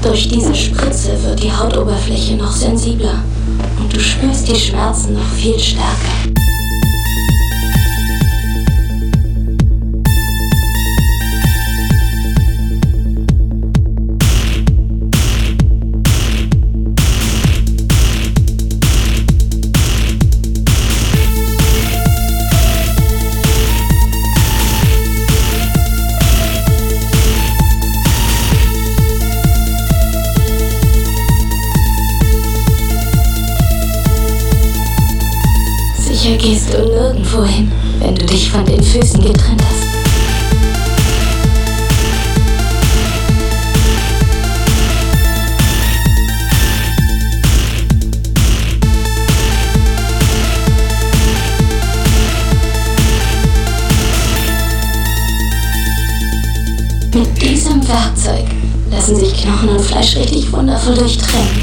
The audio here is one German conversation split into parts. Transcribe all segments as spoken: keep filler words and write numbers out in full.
Durch diese Spritze wird die Hautoberfläche noch sensibler und du spürst die Schmerzen noch viel stärker. Sicher gehst du nirgendwo hin, wenn du dich von den Füßen getrennt hast. Mit diesem Werkzeug lassen sich Knochen und Fleisch richtig wundervoll durchtrennen.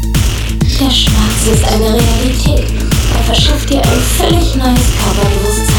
Der Schmerz ist eine Realität. Er verschafft dir ein völlig neues Körperbewusstsein.